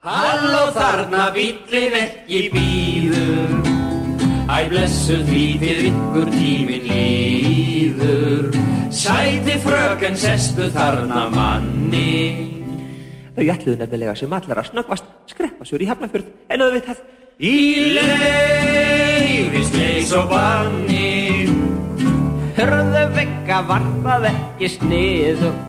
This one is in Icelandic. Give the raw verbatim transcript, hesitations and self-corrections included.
Halló þarna bíllinn ekki bíður, æ blessuð því til ykkur tíminn líður. Sæti fröken sestu þarna manni. Þau ætluðu nefnilega sem allar að snöggvast skreppa sér í Hafnarfjörð, en auðvitað í leyfisleys og banni. Hörðu vegga var það ekki sniðugt.